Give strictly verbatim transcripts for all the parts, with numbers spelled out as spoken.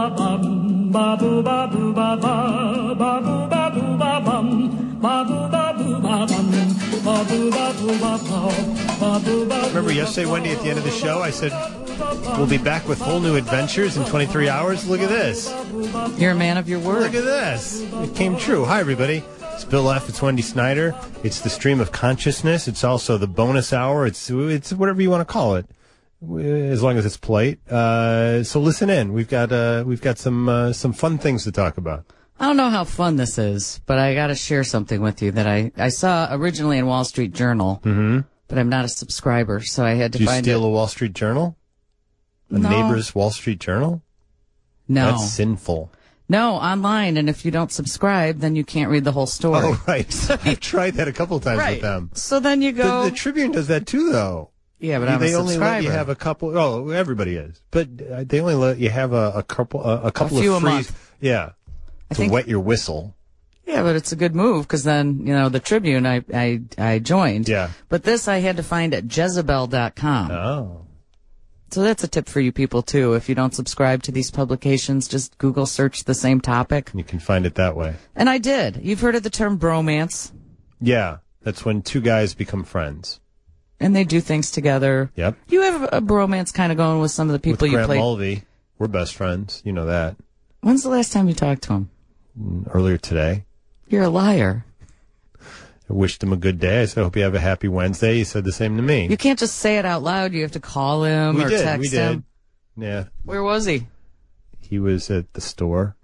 ba bum, ba boo ba boo ba ba, ba boo ba boo ba bum, ba boo ba boo ba bum, ba boo ba boo ba ba, ba boo ba. Remember yesterday, Wendy, at the end of the show, I said we'll be back with whole new adventures in twenty-three hours. Look at this. You're a man of your word. Look at this. It came true. Hi, everybody. It's Bill F. It's Wendy Snyder. It's the stream of consciousness. It's also the bonus hour. It's it's whatever you want to call it, as long as it's polite. Uh, so listen in. We've got uh, we've got some uh, some fun things to talk about. I don't know how fun this is, but I got to share something with you that I, I saw originally in Wall Street Journal, mm-hmm. but I'm not a subscriber, so I had to Did you find steal it. a Wall Street Journal? A No. neighbor's Wall Street Journal? No. That's sinful. No, online, and if you don't subscribe, then you can't read the whole story. Oh, right. I've tried that a couple of times Right. with them. So then you go... The, the Tribune does that too, though. Yeah, but I'm they a only subscriber. let you have a couple. Oh, everybody is, but uh, they only let you have a, a couple, a, a couple A few a of free. month. Yeah, I to think- wet your whistle. Yeah, but it's a good move because then, you know, the Tribune I, I, I joined. Yeah. But this I had to find at Jezebel dot com. Oh, So that's a tip for you people, too. If you don't subscribe to these publications, just Google search the same topic. you can find it that way. And I did. You've heard of the term bromance, Yeah, that's when two guys become friends. and they do things together. Yep. You have a bromance kind of going with some of the people With you Grant play. Mulvey, we're best friends. You know that. When's the last time you talked to him? Earlier today, You're a liar. I wished him a good day. I said, "I hope you have a happy Wednesday." He said the same to me. You can't just say it out loud. You have to call him we or did. text we did. him. Yeah. Where was he? He was at the store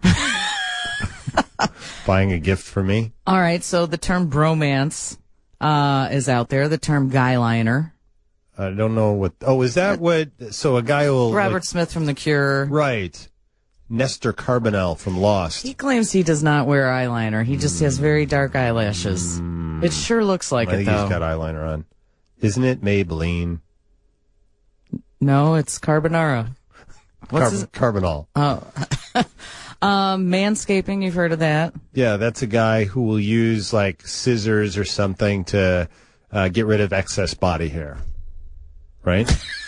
buying a gift for me. All right, so the term bromance uh, is out there. The term guyliner. I don't know what. Oh, is that what? So a guy will. Robert like, Smith from The Cure. right. Nestor Carbonell from Lost. He claims he does not wear eyeliner. He just has very dark eyelashes. It sure looks like I it, think though. he's got eyeliner on. Isn't it Maybelline? No, it's carbonara. What's Car- his? Carbonell. Oh, um, manscaping. You've heard of that? Yeah, that's a guy who will use like scissors or something to uh, get rid of excess body hair. Right?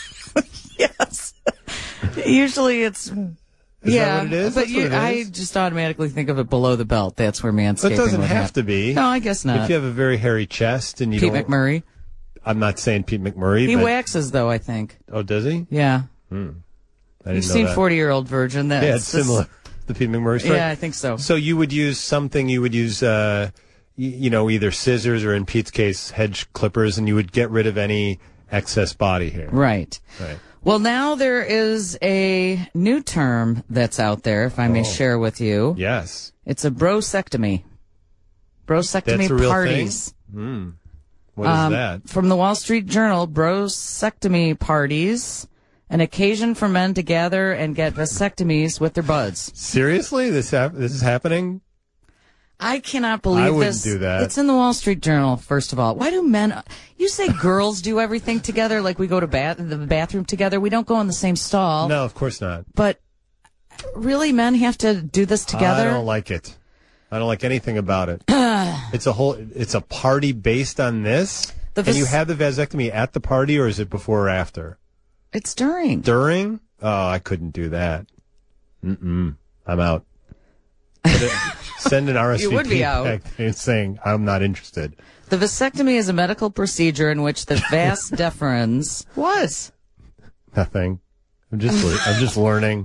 Yes. Usually it's. Is yeah, that what it is? but That's you, what it I is? just automatically think of it below the belt. That's where manscaping. But it doesn't would have happen. to be. No, I guess not. If you have a very hairy chest and you Pete don't. McMurray. I'm not saying Pete McMurray. He but, waxes, though. I think. Oh, does he? Yeah. I didn't You've know seen that. forty-year-old Virgin. That's Yeah, it's similar. The Pete McMurray story. Yeah, I think so. So you would use something, you would use, uh, y- you know, either scissors or in Pete's case, hedge clippers, and you would get rid of any excess body hair. Right. Right. Well, now there is a new term that's out there, if I may Oh. share with you. Yes. It's a brosectomy. Brosectomy That's a real parties. thing? What is Um, that? From the Wall Street Journal, brosectomy parties, an occasion for men to gather and get vasectomies with their buds. Seriously? This hap- this is happening? I cannot believe I wouldn't this. do that. It's in the Wall Street Journal, first of all. Why do men... You say girls do everything together, like we go to bath the bathroom together. We don't go in the same stall. No, of course not. But really, men have to do this together? I don't like it. I don't like anything about it. It's a whole. It's a party based on this. The Can you vas- have the vasectomy at the party, or is it before or after? It's during. During? Oh, I couldn't do that. Mm-mm. I'm out. Put it- Send an R S V P You would be out. back saying I'm not interested. The vasectomy is a medical procedure in which the vas deferens... What? Nothing. I'm just. le- I'm just learning.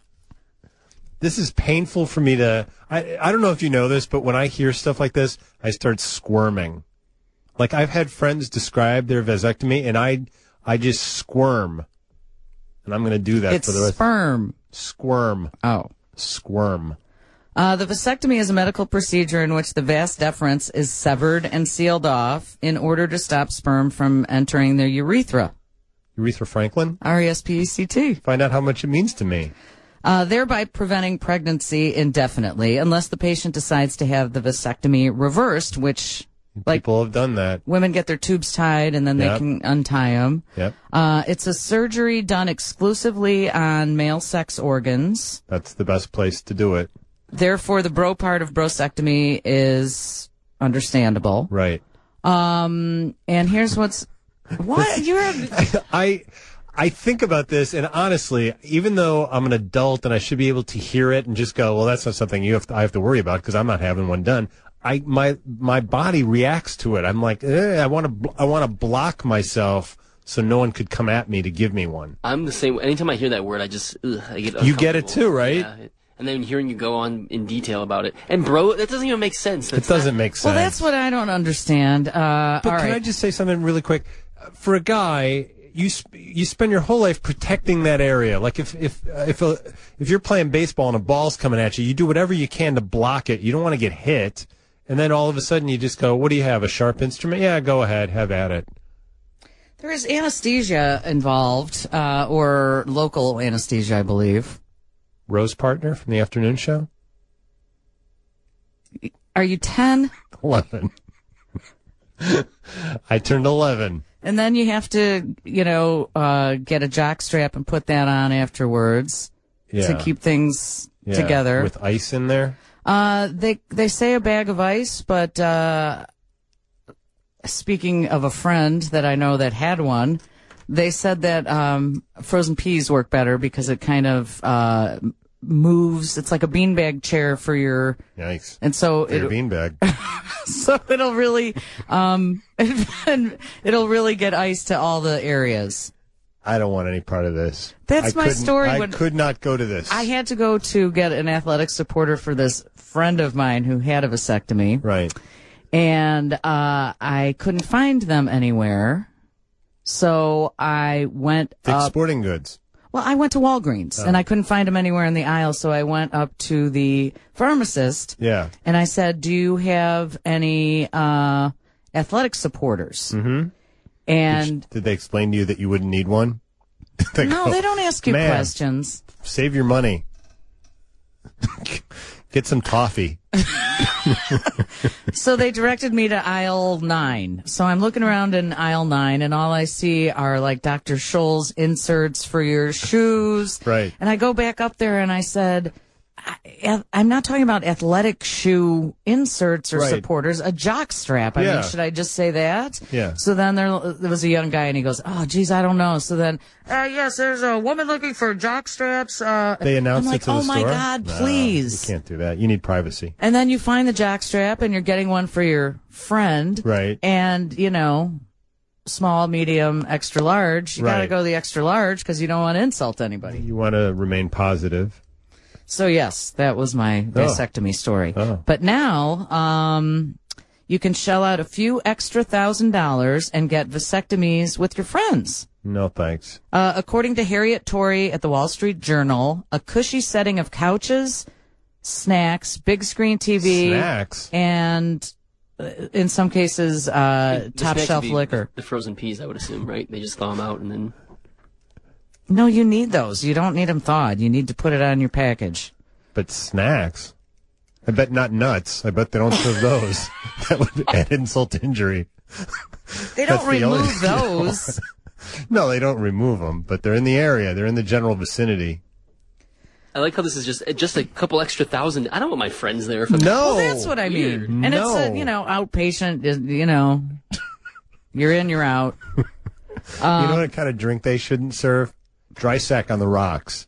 This is painful for me to. I. I don't know if you know this, but when I hear stuff like this, I start squirming. Like I've had friends describe their vasectomy, and I. I just squirm. And I'm going to do that It's for the rest. sperm. Squirm. Oh. Squirm. Uh, the vasectomy is a medical procedure in which the vas deferens is severed and sealed off in order to stop sperm from entering the urethra. Urethra Franklin. R E S P E C T. Find out how much it means to me. Uh, thereby preventing pregnancy indefinitely unless the patient decides to have the vasectomy reversed, which, like, People have done that. women get their tubes tied and then they Yep. can untie them. Yep. Uh, it's a surgery done exclusively on male sex organs. That's the best place to do it. Therefore, the bro part of brosectomy is understandable. Right. Um, and here's what's what you're. I I think about this, and honestly, even though I'm an adult and I should be able to hear it and just go, well, that's not something you have to, I have to worry about because I'm not having one done. I my my body reacts to it. I'm like, eh, I want to I want to block myself so no one could come at me to give me one. I'm the same. Anytime I hear that word, I just ugh, I get You get it too, right? Yeah. And then hearing you go on in detail about it, and bro, that doesn't even make sense. That's it doesn't not, make sense. Well, that's what I don't understand. Uh, but all can right. I just say something really quick? For a guy, you sp- you spend your whole life protecting that area. Like if if uh, if a, if you're playing baseball and a ball's coming at you, you do whatever you can to block it. You don't want to get hit, and then all of a sudden you just go, "What do you have? A sharp instrument? Yeah, go ahead, have at it." There is anesthesia involved, uh, or local anesthesia, I believe. Rose Partner from the afternoon show? Are you ten? eleven. I turned eleven. And then you have to, you know, uh, get a jock strap and put that on afterwards Yeah. to keep things Yeah, together. with ice in there. Uh, they they say a bag of ice, but uh, speaking of a friend that I know that had one, they said that um, frozen peas work better because it kind of uh, moves. It's like a beanbag chair for your. Yikes. And so For your it, beanbag. so it'll really, um, it'll really get ice to all the areas. I don't want any part of this. That's I my couldn't- story I when- could not go to this. I had to go to get an athletic supporter for this friend of mine who had a vasectomy. Right. And uh, I couldn't find them anywhere. So I went Dick's up. Sporting Goods. Well, I went to Walgreens, Oh. and I couldn't find them anywhere in the aisle. So I went up to the pharmacist, Yeah. and I said, "Do you have any uh, athletic supporters?" Mm-hmm. And Did they explain to you that you wouldn't need one? They no, go, they don't ask you "Man, questions. Save your money. Get some toffee. So they directed me to aisle nine. So I'm looking around in aisle nine, and all I see are like Doctor Scholl's inserts for your shoes. Right. And I go back up there and I said, I, I'm not talking about athletic shoe inserts or Right. supporters, a jock strap. I Yeah. mean, should I just say that? Yeah. So then there, there was a young guy and he goes, oh, geez, I don't know. So then, uh, yes, there's a woman looking for jock straps. Uh, They announced I'm it like, to the oh store? my God, No, please. you can't do that. You need privacy. And then you find the jock strap and you're getting one for your friend. Right. And, you know, small, medium, extra large. You got to Right. go the extra large because you don't want to insult anybody. You want to remain positive. So, yes, that was my vasectomy story. Oh. But now um, you can shell out a few extra thousand dollars and get vasectomies with your friends. No thanks. Uh, according to Harriet Torrey at the Wall Street Journal, a cushy setting of couches, snacks, big screen T V, Snacks? and uh, in some cases, uh, The top snacks shelf would be liquor. The frozen peas, I would assume, right? They just thaw them out and then. No, you need those. You don't need them thawed. You need to put it on your package. But snacks? I bet not nuts. I bet they don't serve those. That would add insult to injury. They don't That's the only- remove those. No, they don't remove them, but they're in the area. They're in the general vicinity. I like how this is just just a couple extra thousand. I don't want my friends there. If I'm- No. Well, that's what I Weird. mean. And it's No. a, you know, outpatient, is- you know, you're in, you're out. You know what kind of drink they shouldn't serve? Dry sack on the rocks.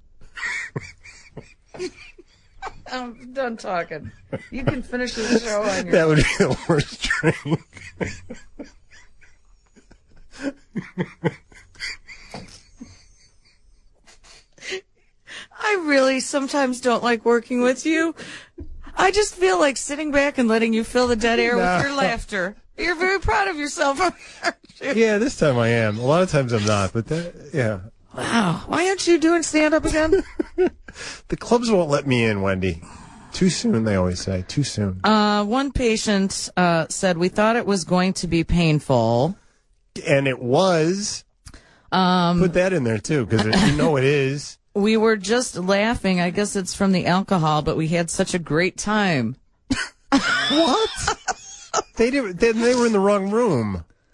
I'm done talking. You can finish the show on your That would be the worst drink. I really sometimes don't like working with you. I just feel like sitting back and letting you fill the dead air No. with your laughter. You're very proud of yourself, aren't you? Yeah, this time I am. A lot of times I'm not, but that, yeah. Wow. Why aren't you doing stand-up again? The clubs won't let me in, Wendy. Too soon, they always say. Too soon. Uh, one patient uh, said, we thought it was going to be painful. And it was. Um, Put that in there, too, because you know it is. We were just laughing. I guess it's from the alcohol, but we had such a great time. What? They did. Then they were in the wrong room.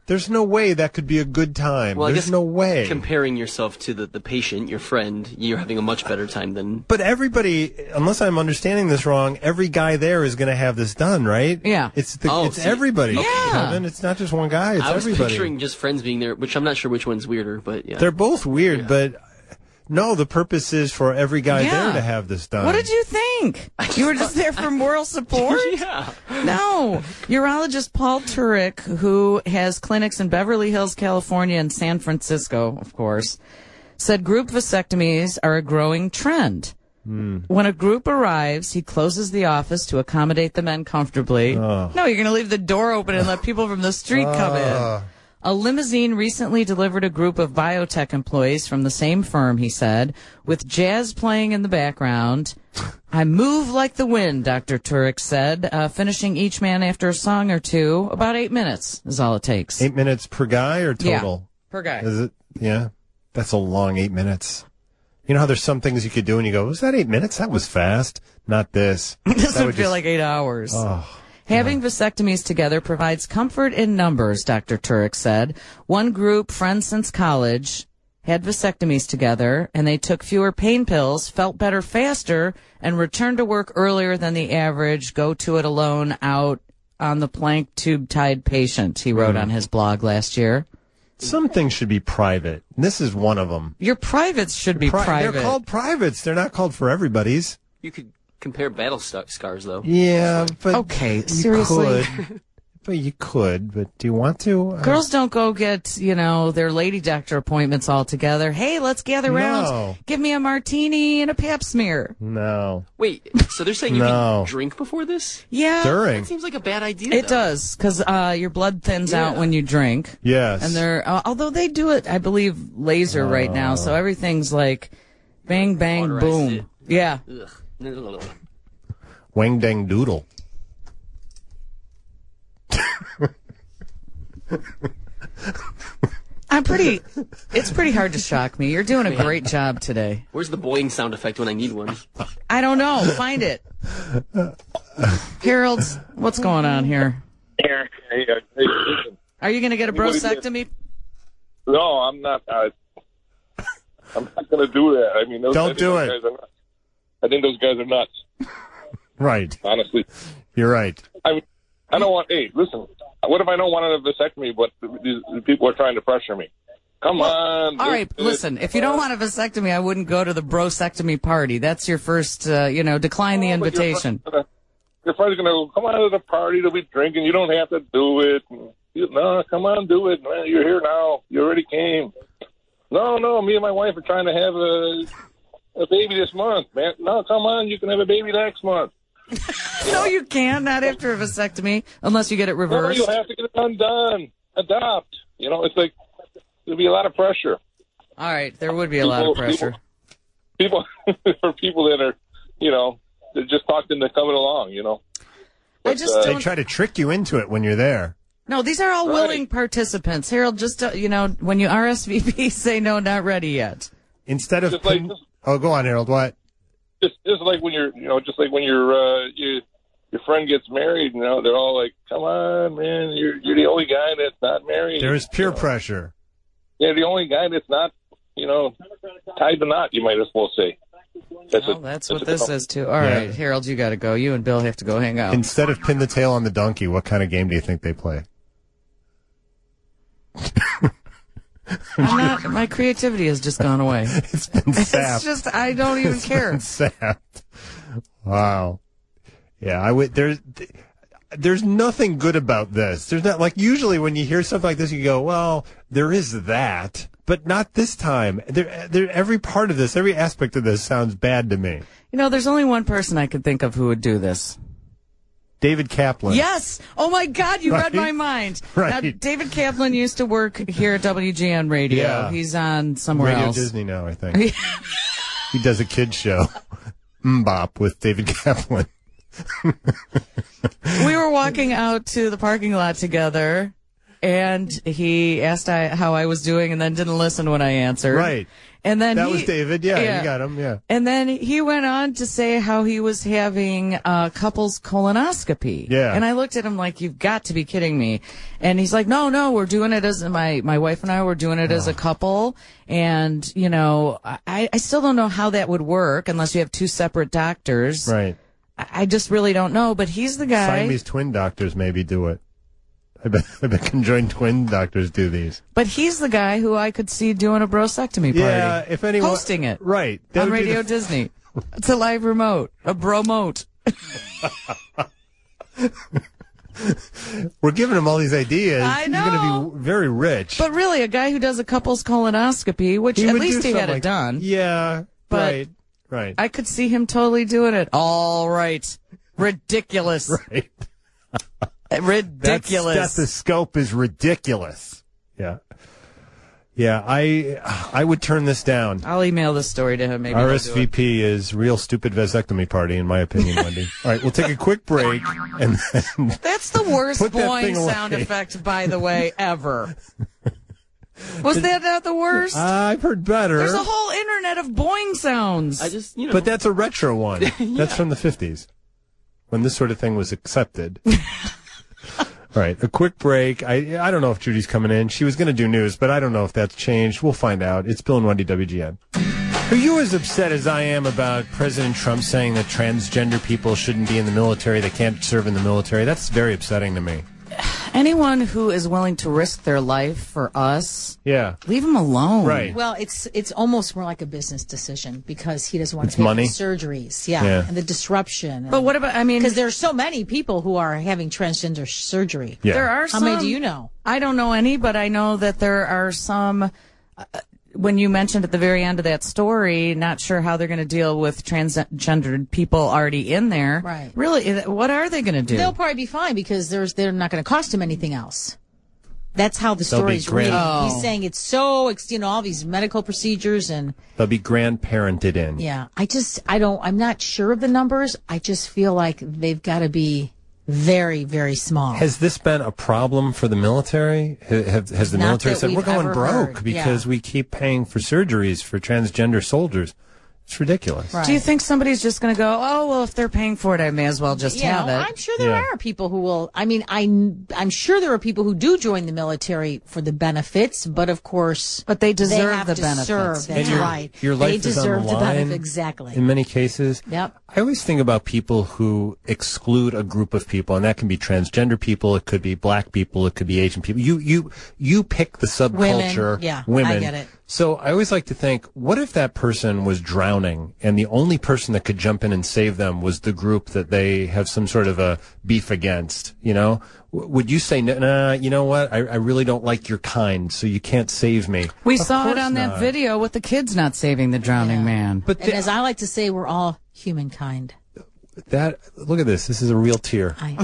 There's no way that could be a good time. Well, I There's guess no way. comparing yourself to the, the patient, your friend, you're having a much better time than... But everybody, unless I'm understanding this wrong, every guy there is going to have this done, right? Yeah. It's the, Oh, it's see, everybody. Yeah. Kevin. It's not just one guy. It's I was everybody. picturing just friends being there, which I'm not sure which one's weirder, but yeah. They're both weird, Yeah. but no, the purpose is for every guy Yeah. there to have this done. What did you think? You were just there for moral support? Yeah. No. Urologist Paul Turek, who has clinics in Beverly Hills, California, and San Francisco, of course, said group vasectomies are a growing trend. Hmm. When a group arrives, he closes the office to accommodate the men comfortably. Oh. No, you're going to leave the door open and let people from the street come in. A limousine recently delivered a group of biotech employees from the same firm, he said, with jazz playing in the background. I move like the wind, Doctor Turek said, uh, finishing each man after a song or two. About eight minutes is all it takes. Eight minutes per guy or total? Yeah, per guy. Is it? Yeah. That's a long eight minutes. You know how there's some things you could do and you go, was that eight minutes? That was fast. Not this. This That would feel just- like eight hours. Oh. Having vasectomies together provides comfort in numbers, Doctor Turek said. One group, friends since college, had vasectomies together, and they took fewer pain pills, felt better faster, and returned to work earlier than the average go-to-it-alone out on the plank tube-tied patient, he wrote on his blog last year. Some things should be private. This is one of them. Your privates should be Pri- private. They're called privates. They're not called for everybody's. You could compare battle st- scars, though. Yeah, but Okay, you seriously. could. But you could. But do you want to? Uh, Girls don't go get, you know, their lady doctor appointments all together. Hey, let's gather around. No. Give me a martini and a pap smear. No. Wait, so they're saying you No. can drink before this? Yeah. During. That seems like a bad idea. It though. does, because uh, your blood thins Yeah. out when you drink. Yes. And they're, uh, although they do it, I believe, laser right now, so everything's like bang, bang, Cauterized boom. it. Yeah. Ugh. Wang dang doodle. I'm pretty, it's pretty hard to shock me. You're doing a great job today. Where's the boing sound effect when I need one? I don't know. Find it. Harold, what's going on here? Hey, hey, listen. Are you going to get a brosectomy? No, I'm not. Uh, I'm not going to do that. I mean, those, Don't I think do those it. Guys are nuts. I think those guys are nuts. Right. Honestly, You're right. I mean, I don't want. Hey, listen. What if I don't want a vasectomy, but these people are trying to pressure me? Come on. All right, this- listen, if you don't want a vasectomy, I wouldn't go to the brosectomy party. That's your first, uh, you know, decline the Oh, but your invitation. friend's gonna- Your friend's going to come on to the party. They'll be drinking. You don't have to do it. You, no, come on, do it. Man, you're here now. You already came. No, no, me and my wife are trying to have a, a baby this month, man. No, come on. You can have a baby next month. No, you can, not after a vasectomy, unless you get it No, reversed. you have to get it undone. Adopt. You know, it's like there'll be a lot of pressure. All right, there would be a lot of pressure. People, people for people that are, you know, they're just talked into coming along. You know. I But, just uh, They don't. try to trick you into it when you're there. No, these are all Right. willing participants. Harold, just, uh, you know, when you R S V P, say no, not ready yet. Instead of Just like- pin- oh, go on, Harold. What? just just like when you're, you know, just like when your uh, you, your friend gets married. You know, they're all like, "Come on, man, you're you're the only guy that's not married." There is peer You know? pressure. Yeah, the only guy that's not, you know, tied to knot. You might as well say. That's, Well, a- that's a- what this is, too. All Yeah. right, Harold, you got to go. You and Bill have to go hang out. Instead of pin the tail on the donkey, what kind of game do you think they play? I'm not, my creativity has just gone away. It's been It's sapped. just, I don't even It's care. been sapped. Wow. Yeah, I would. There's, there's nothing good about this. There's not like usually when you hear something like this, you go, "Well, there is that," but not this time. There, there. Every part of this, every aspect of this sounds bad to me. You know, there's only one person I could think of who would do this. David Kaplan. Yes. Oh my God, you Right? read my mind. Right. Now, David Kaplan used to work here at W G N Radio. Yeah. He's on somewhere Radio else. Disney now, I think. He does a kids show, Mbop, with David Kaplan. We were walking out to the parking lot together, and he asked I, how I was doing and then didn't listen when I answered. Right. And then That he, was David. Yeah, yeah. you got him. Yeah. And then he went on to say how he was having a couples colonoscopy. Yeah. And I looked at him like, you've got to be kidding me. And he's like, no, no, we're doing it as my, my wife and I were doing it as a couple. And, you know, I, I still don't know how that would work unless you have two separate doctors. Right. I, I just really don't know. But he's the guy. Siamese twin doctors maybe do it. I bet, I bet conjoined twin doctors do these. But he's the guy who I could see doing a brosectomy party. Yeah, if anyone hosting it. Right. That On would be Radio the- Disney. It's a live remote. A bromote. We're giving him all these ideas. I He's know. going to be very rich. But really, a guy who does a couple's colonoscopy, which He at would least do he had something it like- done. Yeah. But- right. Right. I could see him totally doing it. All right. Ridiculous. right. Ridiculous. That stethoscope is ridiculous. Yeah. Yeah, I I would turn this down. I'll email this story to him. Maybe he'll R do S V P is real stupid vasectomy party, in my opinion, Wendy. All right, we'll take a quick break. and then it. That's the worst Put that boing thing away. sound effect, by the way, ever. Was that not the worst? I've heard better. There's a whole internet of boing sounds. I just, you know. But that's a retro one. That's from the fifties, when this sort of thing was accepted. All right, a quick break. I I don't know if Judy's coming in. She was going to do news, but I don't know if that's changed. We'll find out. It's Bill and Wendy, W G N. Are you as upset as I am about President Trump saying that transgender people shouldn't be in the military, they can't serve in the military? That's very upsetting to me. Anyone who is willing to risk their life for us, Yeah. leave them alone. Right. Well, it's it's almost more like a business decision because he doesn't want It's to pay money? for surgeries, yeah, Yeah. and the disruption. But what about, I mean, Because there are so many people who are having transgender surgery. Yeah. there are How some. many do you know? I don't know any, but I know that there are some. Uh, when you mentioned at the very end of that story, not sure how they're going to deal with transgendered people already in there. Right. Really, what are they going to do? They'll probably be fine because there's they're not going to cost him anything else. That's how the They'll be story's reading. grand- Oh. He's saying it's so, ex- you know, all these medical procedures and They'll be grandparented in. yeah. I just, I don't, I'm not sure of the numbers. I just feel like they've got to be very, very small. Has this been a problem for the military? Ha- Have, has the Not military that said, we're we've going ever broke heard, because yeah. we keep paying for surgeries for transgender soldiers? It's ridiculous. Right. Do you think somebody's just going to go, oh, well, if they're paying for it, I may as well just You have know, it? I'm sure there Yeah. are people who will. I mean, I, I'm sure there are people who do join the military for the benefits, but of course, But they deserve they have the to benefits. serve. That's And your, right. Your life they is deserve on the the line benefit exactly. in many cases. Yep. I always think about people who exclude a group of people, and that can be transgender people, it could be black people, it could be Asian people. You you you pick the subculture. Women, yeah, I women. get it. So I always like to think, what if that person was drowning, and the only person that could jump in and save them was the group that they have some sort of a beef against? You know, w- would you say, nah, you know what? I, I really don't like your kind, so you can't save me. We Of saw it course on that not. video with the kids not saving the drowning Yeah. man. But And the- as I like to say, we're all humankind. that look at this. This is a real tear. I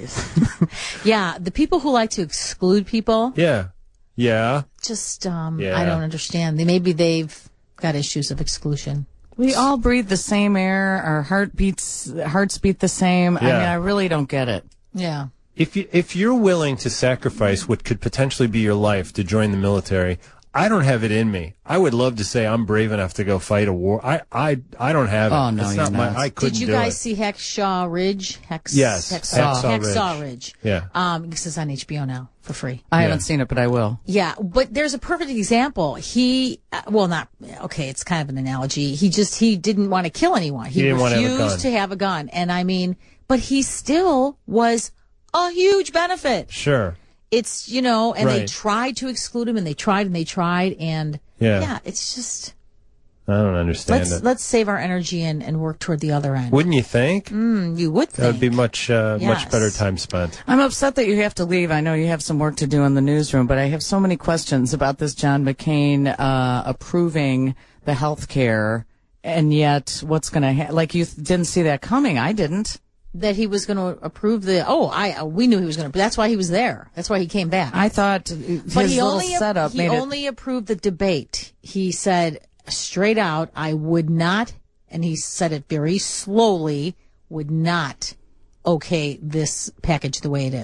yeah, the people who like to exclude people, Yeah, yeah. just um, Yeah. I don't understand. They maybe they've got issues of exclusion. We all breathe the same air. Our heart beats, hearts beat the same. I Yeah. mean, I really don't get it. Yeah. If you if you're willing to sacrifice what could potentially be your life to join the military, I don't have it in me. I would love to say I'm brave enough to go fight a war. I I, I don't have it. Oh, no, it's you're not my. not. I couldn't Did you do guys it. see Hacksaw Ridge? Hex, Yes, Hacksaw, Hacksaw Hacksaw Ridge. Ridge. Yeah. Um, this is on H B O now for free. I Yeah. haven't seen it, but I will. Yeah, but there's a perfect example. He, uh, well, not okay. It's kind of an analogy. He just he didn't want to kill anyone. He, He didn't want to have a refused gun. to have a gun, and I mean, but he still was a huge benefit. Sure. It's you know, and they Right. tried to exclude him, and they tried and they tried, and Yeah. yeah, it's just I don't understand let's it. let's save our energy and, and work toward the other end. Wouldn't you think? Mm, you would That would think be much uh, much Yes. better time spent. I'm upset that you have to leave. I know you have some work to do in the newsroom, but I have so many questions about this John McCain uh, approving the health care, and yet what's going to ha- like you th- didn't see that coming. I didn't. that he was going to approve the. Oh, I uh, we knew he was going to. That's why he was there. That's why he came back. I thought his but he little only setup he made only approved the debate. He said straight out, "I would not," and he said it very slowly. Would not okay this package the way it is.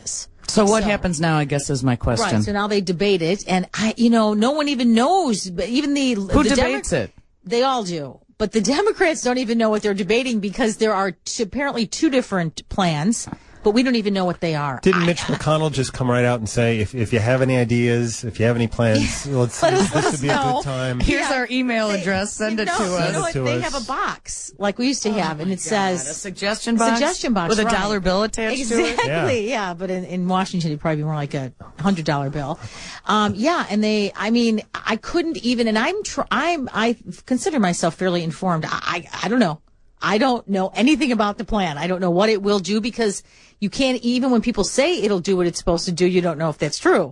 So what So- happens now, I guess, is my question. Right. So now they debate it, and I, you know, no one even knows. But even the Who the debates Demo- it? They all do. But the Democrats don't even know what they're debating because there are t- apparently two different plans, but we don't even know what they are. Didn't Mitch McConnell just come right out and say, if if you have any ideas, if you have any plans, let's, Let us- this let would us be a know. good time. Here's Yeah, our email they- address. Send you it know, to you us. know what? to They us. have a box like we used to have, and it a says suggestion box. suggestion box with a right. dollar bill attached to it. Exactly, yeah. But in, in Washington, it'd probably be more like a hundred dollar bill. Um, yeah, and they, I mean, I couldn't even, and I'm, tr- I'm, I consider myself fairly informed. I, I, I don't know. I don't know anything about the plan. I don't know what it will do because you can't, even when people say it'll do what it's supposed to do, you don't know if that's true.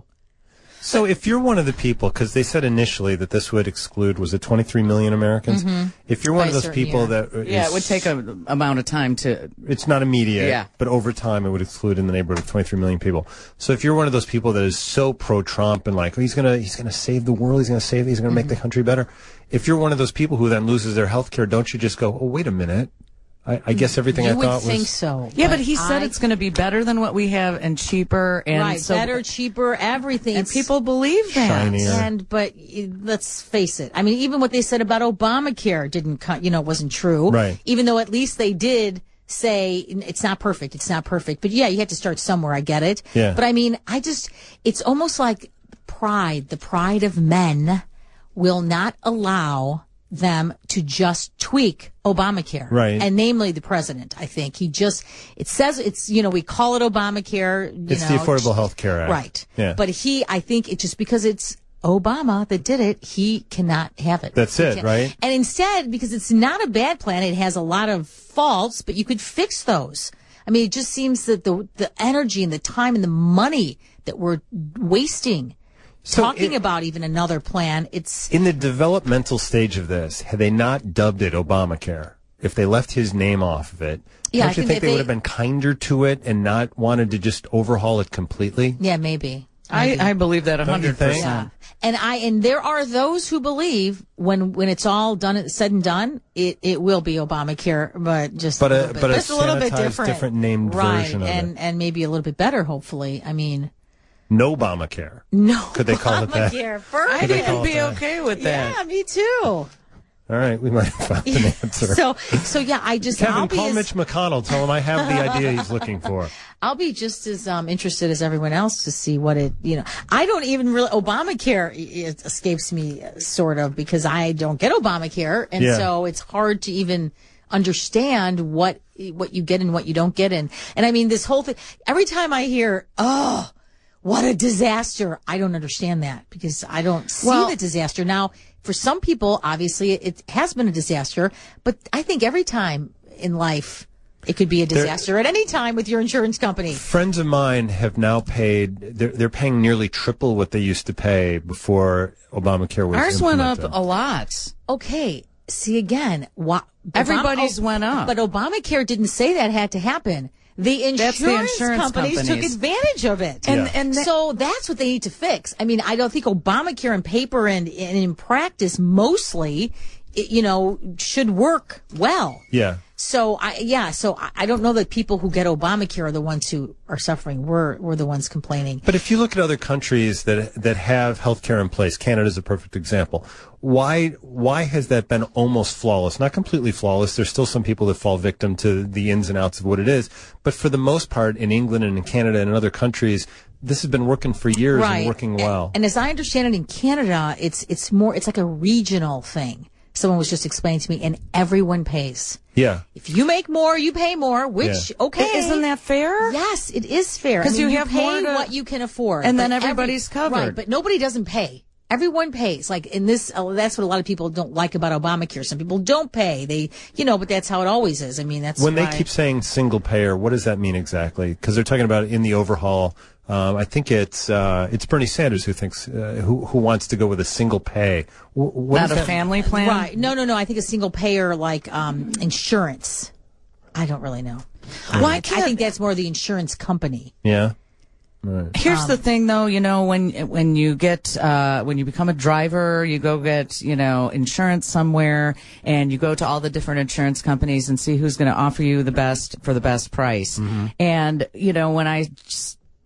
So if you're one of the people, because they said initially that this would exclude, was it twenty-three million Americans? If you're one By of a those certain people year. that is, Yeah, it would take a amount of time to. it's not immediate, Yeah. but over time it would exclude in the neighborhood of twenty-three million people. So if you're one of those people that is so pro-Trump and like, oh, he's gonna he's gonna save the world, he's gonna save, he's gonna make the country better. If you're one of those people who then loses their health care, don't you just go, oh, wait a minute, I, I guess everything you I would thought think was so. Yeah, but he said I- it's going to be better than what we have and cheaper and right, so better, cheaper, everything. and It's- people believe that. Shinier. And but uh, let's face it. I mean, even what they said about Obamacare didn't, co- you know, wasn't true. Right. Even though at least they did say it's not perfect. It's not perfect. But yeah, you have to start somewhere. I get it. Yeah. But I mean, I just, it's almost like pride. The pride of men will not allow them to just tweak Obamacare. Right. And namely the president, I think. He just, it says it's, you know, we call it Obamacare. You It's know, the Affordable Health Care Act. Right. Yeah. But he, I think it just because it's Obama that did it, he cannot have it. That's He it, can't- right? And instead, because it's not a bad plan, it has a lot of faults, but you could fix those. I mean, it just seems that the the energy and the time and the money that we're wasting So talking it- about even another plan, it's In the developmental stage of this, had they not dubbed it Obamacare, if they left his name off of it, Yeah, I don't you think think if they, they- would have been kinder to it and not wanted to just overhaul it completely? yeah, maybe. I, I believe that a Don't you hundred think? percent. And I and there are those who believe when when it's all done said and done, it, it will be Obamacare, but just But a- little bit, but a just a little bit sanitized, different, different named right? version of and it. and maybe a little bit better, hopefully. I mean, No Obamacare. no, Could they call it that? Obamacare first. I'd they call even it be that? okay with that. Yeah, me too. All right, we might have found an answer. So so yeah, I just I'll Kevin, be call as, Mitch McConnell. Tell him I have the idea he's looking for. I'll be just as um, interested as everyone else to see what it, you know, I don't even really, Obamacare it escapes me uh, sort of because I don't get Obamacare. And Yeah. so it's hard to even understand what, what you get and what you don't get. And, and I mean, this whole thing, every time I hear, oh, what a disaster. I don't understand that because I don't see Well- the disaster. Now, for some people, obviously it has been a disaster, but I think every time in life, it could be a disaster at any time with your insurance company. Friends of mine have now paid, they're, they're paying nearly triple what they used to pay before Obamacare was Ours went up implemented. a lot. Okay, see again, wha- Everybody's Obama- went up. But Obamacare didn't say that had to happen. The insurance, That's the insurance companies, companies. took advantage of it. And- Yeah. and that- so that's what they need to fix. I mean, I don't think Obamacare in paper and, and in practice mostly, it, you know, should work well. Yeah. So I yeah, so I, I don't know that people who get Obamacare are the ones who are suffering. We're we're the ones complaining. But if you look at other countries that that have health care in place, Canada's a perfect example. Why why has that been almost flawless? Not completely flawless. There's still some people that fall victim to the ins and outs of what it is. But for the most part, in England and in Canada and in other countries, this has been working for years and working well. And, and as I understand it, in Canada, it's it's more it's like a regional thing. Someone was just explaining to me, and everyone pays. Yeah. If you make more, you pay more. Which Yeah. okay, Isn't that fair? Yes, it is fair 'Cause I mean, you have pay more to- what you can afford, and then but every- everybody's covered. Right, but nobody doesn't pay. Everyone pays. Like in this, uh, that's what a lot of people don't like about Obamacare. Some people don't pay. They, you know, but that's how it always is. I mean, that's When they why- keep saying single payer, what does that mean exactly? Because they're talking about it in the overhaul. Um, I think it's uh, it's Bernie Sanders who thinks uh, who who wants to go with a single pay. W- what Not does a that- family plan. Right. No, no, no. I think a single payer like um, insurance. I don't really know. Why I can't- think that's more the insurance company. Yeah. Right. Here's Um, the thing, though. You know, when when you get uh, when you become a driver, you go get you know insurance somewhere, and you go to all the different insurance companies and see who's going to offer you the best for the best price. Mm-hmm. And you know, when I just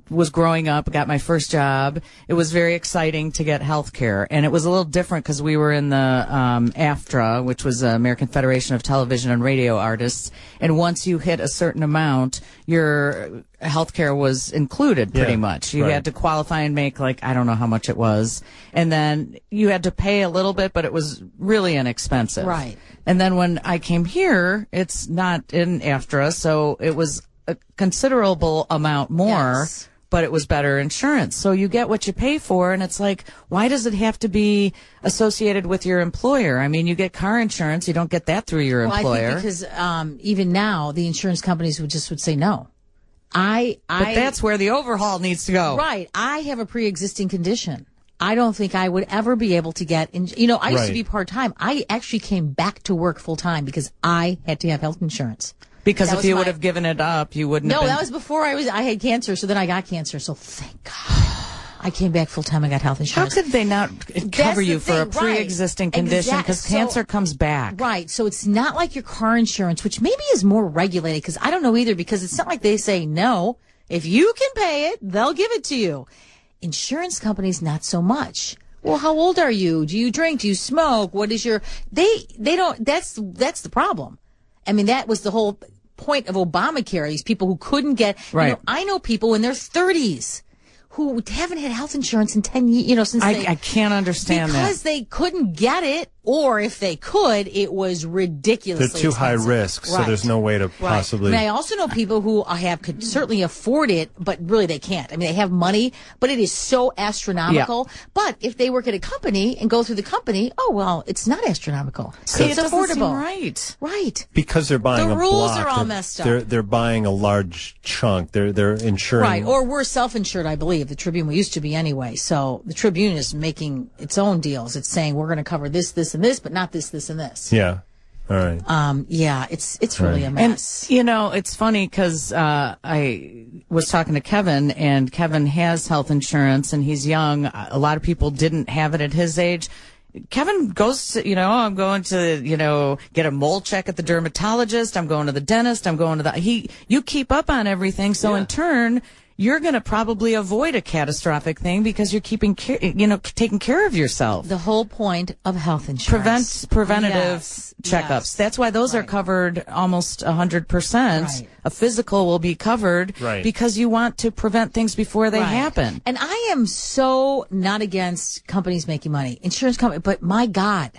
was growing up, got my first job, it was very exciting to get health care. And it was a little different because we were in the um, AFTRA, which was the American Federation of Television and Radio Artists. And once you hit a certain amount, your health care was included pretty Yeah, much. You right. had to qualify and make, like, I don't know how much it was. And then you had to pay a little bit, but it was really inexpensive. Right. And then when I came here, it's not in AFTRA, so it was a considerable amount more, Yes. but it was better insurance. So you get what you pay for, and it's like, why does it have to be associated with your employer? I mean, you get car insurance, you don't get that through your Well, I employer. think because um, even now, the insurance companies would just would say no. I, but I, that's where the overhaul needs to go. right. I have a pre-existing condition. I don't think I would ever be able to get in. You know, I used to Right. be part time. I actually came back to work full time because I had to have health insurance. Because That if was you my- would have given it up, you wouldn't No, have been. that was before I was. I had cancer, so then I got cancer. So thank God, I came back full time. I got health How insurance. could they not cover the you for a thing, right. pre-existing condition? Exact- Because so- cancer comes back. Right. So it's not like your car insurance, which maybe is more regulated, because I don't know either, because it's not like they say no. If you can pay it, they'll give it to you. Insurance companies, not so much. Well, how old are you? Do you drink? Do you smoke? What is your, they, they don't, that's, that's the problem. I mean, that was the whole point of Obamacare. These people who couldn't get, Right. you know, I know people in their thirties who haven't had health insurance in ten years, you know, since I, they, I can't understand that. because they couldn't get it, or if they could, it was They're ridiculously too high expensive. risk, so Right. there's no way to possibly. Right. And I also know people who have could certainly afford it, but really they can't. I mean, they have money, but it is so astronomical. But if they work at a company and go through the company, oh well, it's not astronomical. See, it's it doesn't seem affordable. right. Right. Because they're buying The a rules block. are all they're, messed up. They're they're buying a large chunk. They're they're insuring. Right. Or we're self-insured, I believe. The Tribune, we used to be anyway. So the Tribune is making its own deals. It's saying we're going to cover this, this, and this, but not this, this, and this. Yeah. All right. Um, yeah, it's it's really a And, mess. you know, it's funny because uh, I was talking to Kevin, and Kevin has health insurance, and he's young. A lot of people didn't have it at his age. Kevin goes to, you know, I'm going to, you know, get a mole check at the dermatologist. I'm going to the dentist. I'm going to the, he, you keep up on everything. So in turn, you're going to probably avoid a catastrophic thing because you're keeping care, you know, taking care of yourself. The whole point of health insurance. Prevent preventative Yes, checkups. yes. That's why those are Right. covered almost a hundred percent. Right. A physical will be covered Right. because you want to prevent things before they Right. happen. And I am so not against companies making money, insurance company, but my God,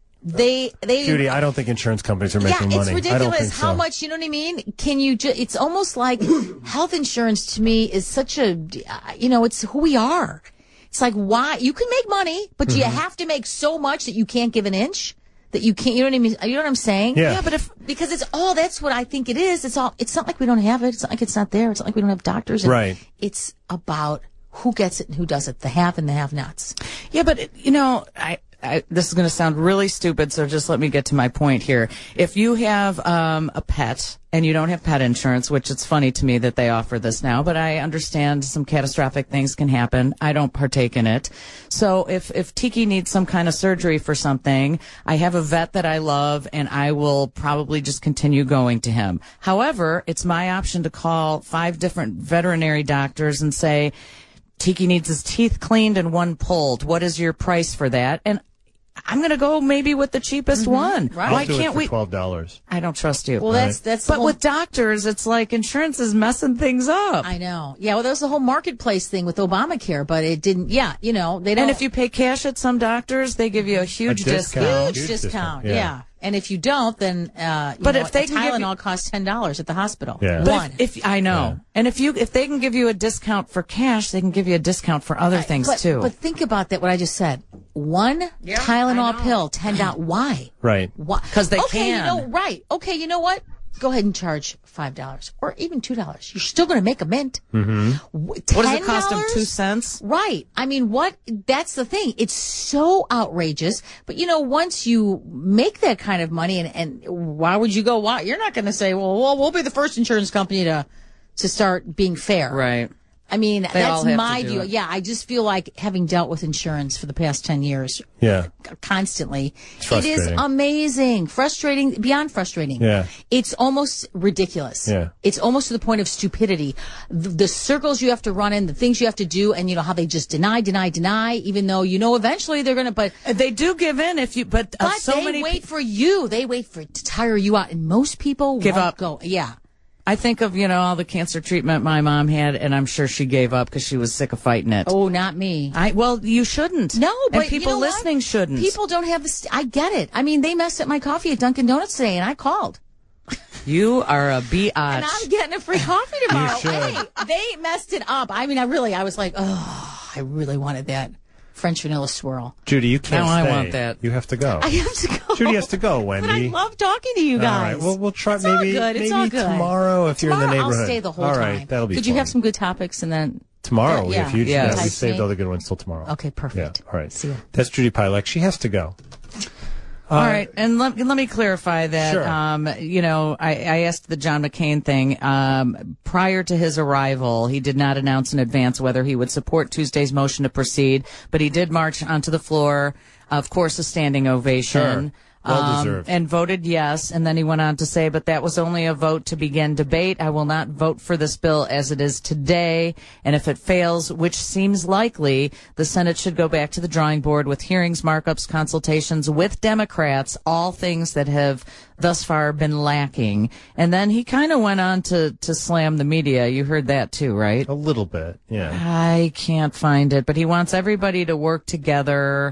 they they. Judy, I don't think insurance companies are making yeah, money. it's I don't ridiculous think how so. much, you know what I mean? Can you just, it's almost like health insurance to me is such a, you know, it's who we are. It's like, why? You can make money, but you Mm-hmm. have to make so much that you can't give an inch. That you can't, you know what I mean? You know what I'm saying? Yeah. Yeah, but if Because it's all, that's what I think it is. It's all, it's not like we don't have it. It's not like it's not there. It's not like we don't have doctors. And Right. It's about who gets it and who doesn't. The have and the have nots. yeah, but it, you know, I, I this is going to sound really stupid, so just let me get to my point here. If you have um, a pet and you don't have pet insurance, which it's funny to me that they offer this now, but I understand some catastrophic things can happen. I don't partake in it. So if if Tiki needs some kind of surgery for something, I have a vet that I love, and I will probably just continue going to him. However, it's my option to call five different veterinary doctors and say, Tiki needs his teeth cleaned and one pulled. What is your price for that? And I'm going to go maybe with the cheapest one. Right. Why I'll do can't it for we? twelve dollars. I don't trust you. Well, that's, that's, the but whole- with doctors, it's like insurance is messing things up. I know. Yeah. Well, that was the whole marketplace thing with Obamacare, but it didn't, yeah, you know, they don't. And if you pay cash at some doctors, they give you a huge A discount. discount. huge Huge discount. discount, Yeah. yeah. And if you don't, then, uh, you But know, if they a can give you- Tylenol costs ten dollars at the hospital. Yeah. But One. if, if I know, and if you if they can give you a discount for cash, they can give you a discount for other things but, too. But think about that, what I just said. One Tylenol pill, ten dollars. Why? Right. Why? 'Cause they okay, can. You know, right. Okay, you know what? Go ahead and charge five dollars or even two dollars. You're still going to make a mint. Mm-hmm. what does it cost them? Two cents? Right. I mean, what? That's the thing. It's so outrageous. But you know, once you make that kind of money, and, and why would you go? Why? You're not going to say, well, well, we'll be the first insurance company to to start being fair. Right. I mean, all that's have my to do view. it. Yeah, I just feel like having dealt with insurance for the past ten years Yeah. constantly, It's it is frustrating. amazing, frustrating, beyond frustrating. Yeah. It's almost ridiculous. Yeah. It's almost to the point of stupidity. The, the circles you have to run in, the things you have to do, and you know how they just deny, deny, deny, even though you know eventually they're going to, but They do give in if you, but, uh, but so they many wait for you. They wait for to tire you out, and most people Give won't up. Go, yeah. I think of, you know, all the cancer treatment my mom had, and I'm sure she gave up because she was sick of fighting it. Oh, not me. I well, you shouldn't. No, but and people you know what? listening shouldn't. People don't have this. I get it. I mean, they messed up my coffee at Dunkin' Donuts today, and I called. You are a biatch. And I'm getting a free coffee tomorrow. should. Hey, they messed it up. I mean, I really, I was like, oh, I really wanted that French vanilla swirl. Judy, you can't Now I stay. want that. You have to go. I have to go. Judy has to go, But I Wendy. love talking to you All guys. right. Well, we'll try It's all maybe good. It's maybe all good. tomorrow if you're in the Tomorrow neighborhood. I'll stay the whole all time. right, that'll be Could fun. you have some good topics and then tomorrow? Yeah, if you, yeah. yeah, we Entice saved me. all the good ones till tomorrow. Okay, perfect. Yeah. All right. See ya. That's Judy Pilek. She has to go. All right, and let, let me clarify that. Sure. Um, you know, I, I asked the John McCain thing. Um, prior to his arrival, he did not announce in advance whether he would support Tuesday's motion to proceed, but he did march onto the floor. Of course, a standing ovation. Sure. Well um, deserved. and voted yes. And then he went on to say, but that was only a vote to begin debate. I will not vote for this bill as it is today. And if it fails, which seems likely, the Senate should go back to the drawing board with hearings, markups, consultations with Democrats, all things that have thus far been lacking. And then he kind of went on to, to slam the media. You heard that too, right? A little bit. Yeah. I can't find it, but he wants everybody to work together.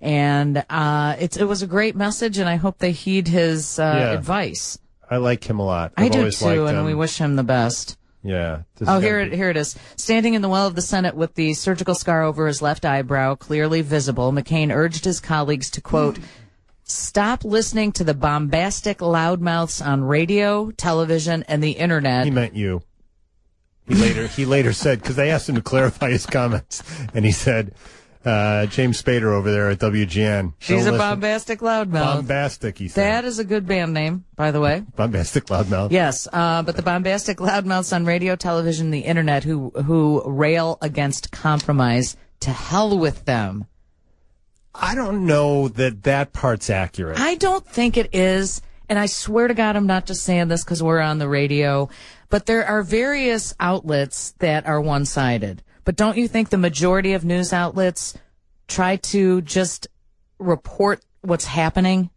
And uh, it's it was a great message, and I hope they heed his uh, Yeah. advice. I like him a lot. I I've do always too, liked and him. we wish him the best. Yeah. This Oh, is here gotta it be- here it is. Standing in the well of the Senate with the surgical scar over his left eyebrow clearly visible, McCain urged his colleagues to, quote, stop listening to the bombastic loudmouths on radio, television, and the internet. He meant you. He later he later said, because they asked him to clarify his comments, and he said, uh, James Spader over there at W G N. She's don't a listen. bombastic loudmouth. Bombastic, he said. That is a good band name, by the way. Bombastic loudmouth. Yes, uh, but the bombastic loudmouths on radio, television, the internet who who rail against compromise, to hell with them. I don't know that that part's accurate. I don't think it is, and I swear to God I'm not just saying this because we're on the radio, but there are various outlets that are one-sided. But don't you think the majority of news outlets try to just report what's happening?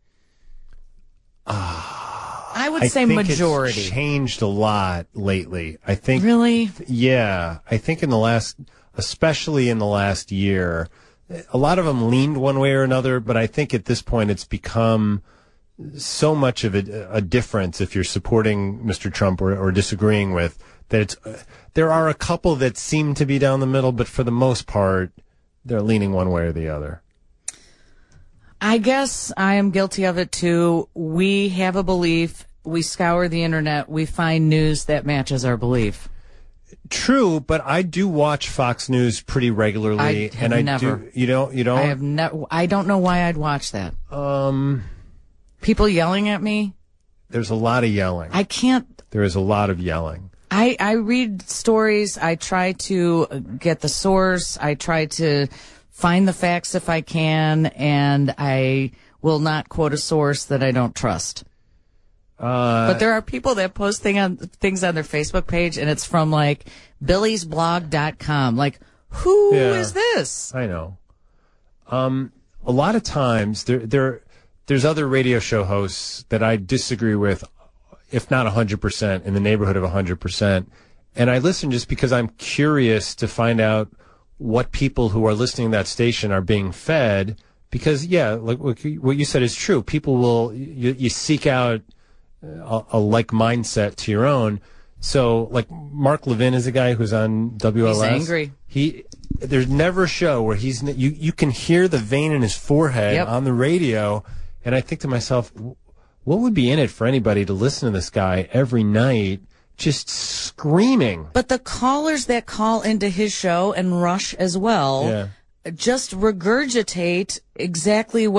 I would I say think majority. It's changed a lot lately. I think Really? Yeah, I think in the last, especially in the last year, a lot of them leaned one way or another, but I think at this point it's become so much of a, a difference if you're supporting Mister Trump or, or disagreeing with, that it's, uh, there are a couple that seem to be down the middle, but for the most part, they're leaning one way or the other. I guess I am guilty of it too. We have a belief. We scour the internet. We find news that matches our belief. True, but I do watch Fox News pretty regularly, I have and I never. do. You don't. You don't. I have no. I don't know why I'd watch that. Um, People yelling at me. there's a lot of yelling. I can't. There is a lot of yelling. I I read stories. I try to get the source. I try to find the facts if I can, and I will not quote a source that I don't trust. Uh, But there are people that post thing on, things on their Facebook page, and it's from, like, billies blog dot com. Like, who Yeah. is this? I know. Um, a lot of times there, there, there's other radio show hosts that I disagree with, if not a hundred percent, in the neighborhood of a hundred percent. And I listen just because I'm curious to find out what people who are listening to that station are being fed. Because yeah, like what you what you said is true. People will, you, you seek out a, a like mindset to your own. So, like, Mark Levin is a guy who's on W L S. He's angry. He, there's never a show where he's, you, you can hear the vein in his forehead Yep. on the radio. And I think to myself, what would be in it for anybody to listen to this guy every night just screaming? But the callers that call into his show and Rush as well Yeah. just regurgitate exactly what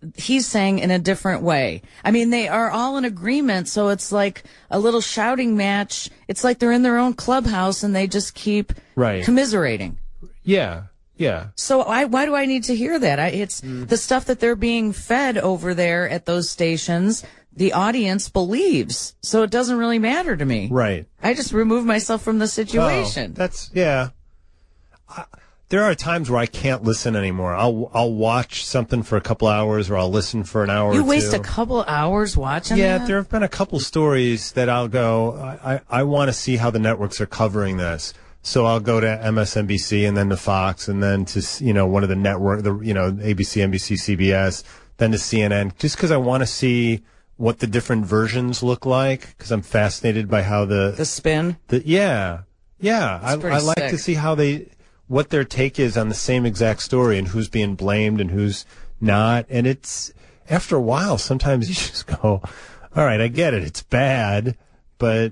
he's saying in a different way. I mean, they are all in agreement, so it's like a little shouting match. It's like they're in their own clubhouse and they just keep Right. commiserating. Yeah, yeah. So I, why do I need to hear that? I, it's Mm. the stuff that they're being fed over there at those stations. The audience believes, so it doesn't really matter to me. Right. I just remove myself from the situation. Oh, that's yeah. I, there are times where I can't listen anymore. I'll I'll watch something for a couple hours, or I'll listen for an hour. You or waste two. a couple hours watching Yeah, that? there have been a couple stories that I'll go. I I, I want to see how the networks are covering this. So I'll go to M S N B C and then to Fox and then to, you know, one of the network, the, you know, A B C, N B C, C B S, then to C N N, just because I want to see what the different versions look like, because I'm fascinated by how the, The spin? the yeah, yeah. I, pretty I like sick. to see how they, what their take is on the same exact story and who's being blamed and who's not. And it's, after a while, sometimes you just go, all right, I get it. It's bad, but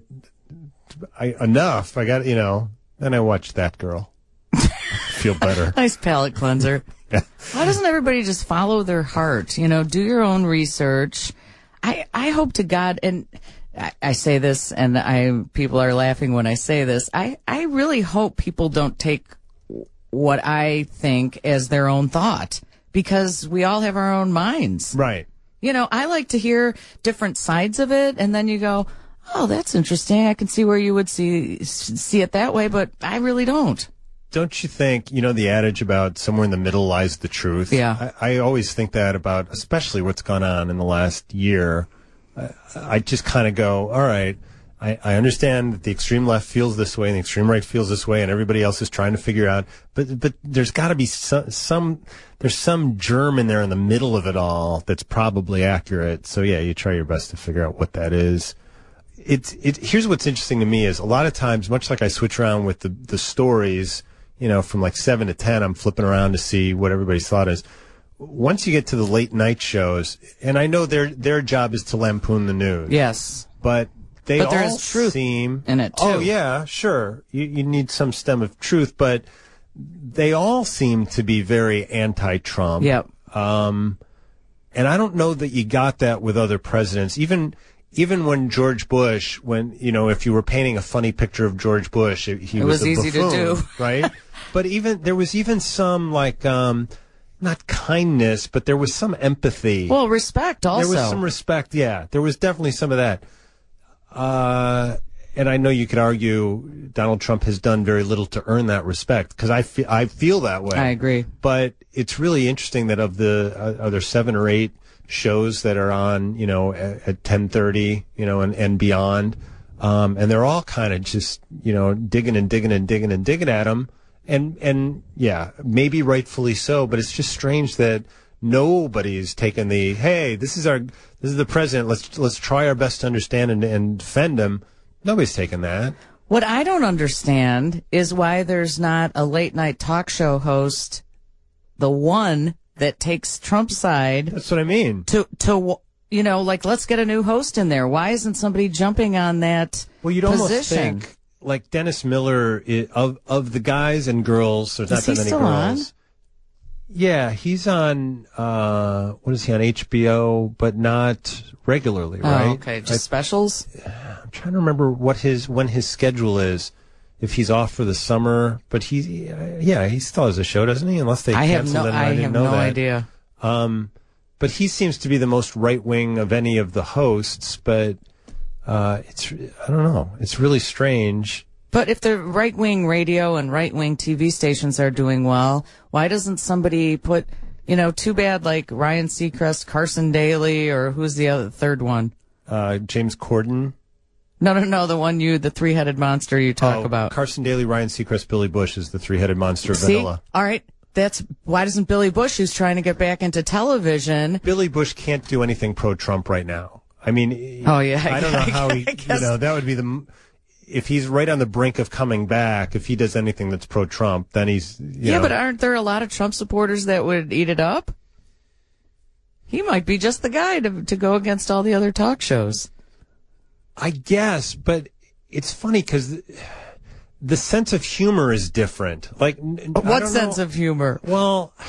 I, enough. I got, you know, then I watched That Girl. Feel better. Nice palate cleanser. Why doesn't everybody just follow their heart? You know, do your own research. I, I hope to God, and I, I say this, and I people are laughing when I say this. I, I really hope people don't take what I think as their own thought, because we all have our own minds. Right. You know, I like to hear different sides of it, and then you go, oh, that's interesting. I can see where you would see see it that way, but I really don't. Don't you think, you know, the adage about somewhere in the middle lies the truth? Yeah. I, I always think that about, especially what's gone on in the last year. I, I just kind of go, all right, I, I understand that the extreme left feels this way and the extreme right feels this way and everybody else is trying to figure out, but, but there's got to be some, some, there's some germ in there in the middle of it all that's probably accurate. So yeah, you try your best to figure out what that is. It's, it, here's what's interesting to me is a lot of times, much like I switch around with the, the stories, you know, from like seven to ten, I'm flipping around to see what everybody's thought is. Once you get to the late night shows, and I know their, their job is to lampoon the news. Yes. But they But all there's truth seem in it, too. Oh yeah, sure. You, you need some stem of truth, but they all seem to be very anti-Trump. Yep. Um, and I don't know that you got that with other presidents. Even, even when George Bush, when, you know, if you were painting a funny picture of George Bush, he It was, was a easy to buffoon, do. right? But even, there was even some like, um, not kindness, but there was some empathy. Well, respect also. There was some respect, yeah. There was definitely some of that. Uh, and I know you could argue Donald Trump has done very little to earn that respect, because I feel, I feel that way. I agree. But it's really interesting that of the, uh, are there seven or eight shows that are on, you know, at, at ten thirty, you know, and, and beyond. Um, and they're all kind of just, you know, digging and digging and digging and digging at him. And, and yeah, maybe rightfully so, but it's just strange that nobody's taken the, hey, this is our, this is the president. Let's, let's try our best to understand and, and defend him. Nobody's taken that. What I don't understand is why there's not a late night talk show host, the one that takes Trump's side. That's what I mean. To, to, you know, like, let's get a new host in there. Why isn't somebody jumping on that Well, you'd position? almost think, like Dennis Miller, i- of of the guys and girls, there's not Is that he many still girls. Yeah, he's on, uh, what is he on H B O, but not regularly, right? Oh, okay. Just I, specials? I'm trying to remember what his, when his schedule is, if he's off for the summer, but he, uh, yeah, he still has a show, doesn't he? Unless they I have canceled no, him. I, I didn't have know no that. idea. Um, but he seems to be the most right wing of any of the hosts, but, uh, it's, I don't know. It's really strange. But if the right-wing radio and right-wing T V stations are doing well, why doesn't somebody put, you know, too bad like Ryan Seacrest, Carson Daly, or who's the other third one? Uh, James Corden. No, no, no, the one you, the three-headed monster you talk Oh, about. Carson Daly, Ryan Seacrest, Billy Bush is the three-headed monster of See? vanilla. All right. That's why doesn't Billy Bush, who's trying to get back into television? Billy Bush can't do anything pro-Trump right now. I mean, Oh, yeah, I don't know I how he, guess. you know, that would be the, if he's right on the brink of coming back, if he does anything that's pro-Trump, then he's, you Yeah, know, but aren't there a lot of Trump supporters that would eat it up? He might be just the guy to to go against all the other talk shows. I guess, but it's funny because the, the sense of humor is different. Like, n- I What don't sense know. of humor? Well,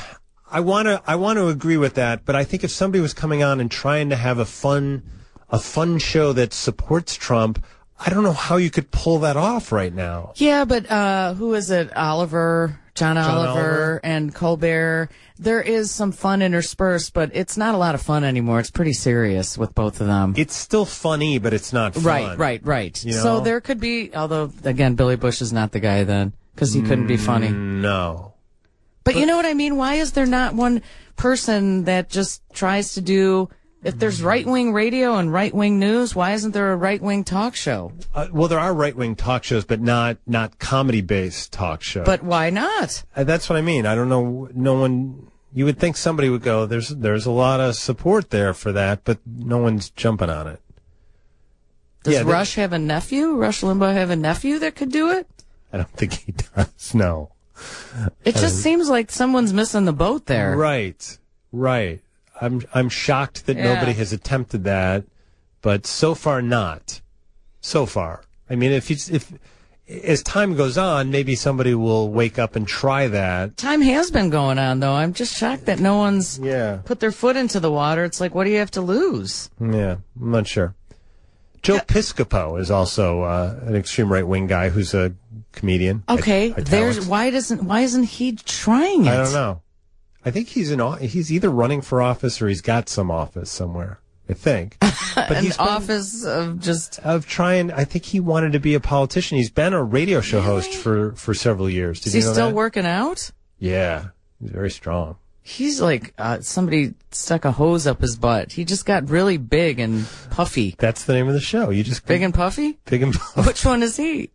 I want to I want to agree with that, but I think if somebody was coming on and trying to have a fun a fun show that supports Trump, I don't know how you could pull that off right now. Yeah, but uh, who is it? Oliver, John, John Oliver, Oliver, and Colbert. There is some fun interspersed, but it's not a lot of fun anymore. It's pretty serious with both of them. It's still funny, but it's not fun. Right, right, right. You know? So there could be, although, again, Billy Bush is not the guy then, because he couldn't be funny. No. But, but you know what I mean? Why is there not one person that just tries to do... If there's right-wing radio and right-wing news, why isn't there a right-wing talk show? Uh, well, there are right-wing talk shows, but not not comedy-based talk shows. But why not? Uh, that's what I mean. I don't know. No one. You would think somebody would go. There's there's a lot of support there for that, but no one's jumping on it. Does yeah, Rush have a nephew? Rush Limbaugh have a nephew that could do it? I don't think he does. No. It just seems like someone's missing the boat there. Right. Right. I'm I'm shocked that Yeah. nobody has attempted that, but so far not. So far, I mean, if it's, if as time goes on, maybe somebody will wake up and try that. Time has been going on, though. I'm just shocked that no one's Yeah, put their foot into the water. It's like, what do you have to lose? yeah, I'm not sure. Joe Piscopo is also uh, an extreme right wing guy who's a comedian. Okay, I- there's italics. why doesn't why isn't he trying it? I don't know. I think he's in. au- He's either running for office or he's got some office somewhere. I think. But An he's been- office of just of trying. I think he wanted to be a politician. He's been a radio show host for, for several years. Did is you he know still that? working out? Yeah, he's very strong. He's like uh, somebody stuck a hose up his butt. He just got really big and puffy. That's the name of the show. You just Big and puffy? big and Which one is he?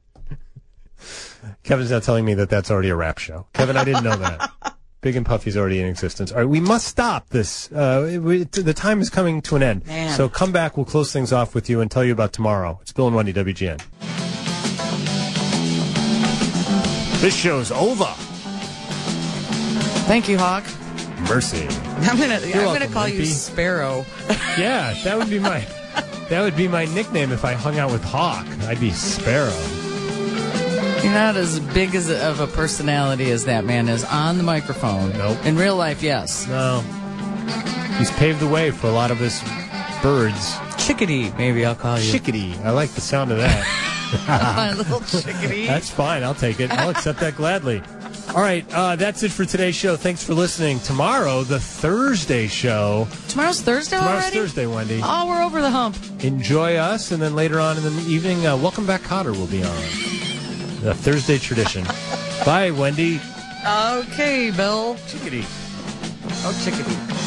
Kevin's not telling me that that's already a rap show. Kevin, I didn't know that. Big and Puffy's already in existence. All right, we must stop this. Uh, we, the time is coming to an end. Man. So come back. We'll close things off with you and tell you about tomorrow. It's Bill and Wendy, W G N. This show's over. Thank you, Hawk. Mercy. I'm gonna I'm welcome, gonna call you Wimpy. Sparrow. Yeah, that would be my that would be my nickname if I hung out with Hawk. I'd be Sparrow. You're not as big as a, of a personality as that man is on the microphone. Nope. In real life, yes. No. He's paved the way for a lot of us birds. Chickadee, maybe I'll call you. Chickadee. I like the sound of that. My little chickadee. That's fine. I'll take it. I'll accept that gladly. All right. Uh, that's it for today's show. Thanks for listening. Tomorrow, the Thursday show. Tomorrow's Thursday Tomorrow's already? Thursday, Wendy. Oh, we're over the hump. Enjoy us. And then later on in the evening, uh, Welcome Back Cotter will be on. The Thursday tradition. Bye, Wendy. Okay, Bill. Chickadee. Oh, chickadee.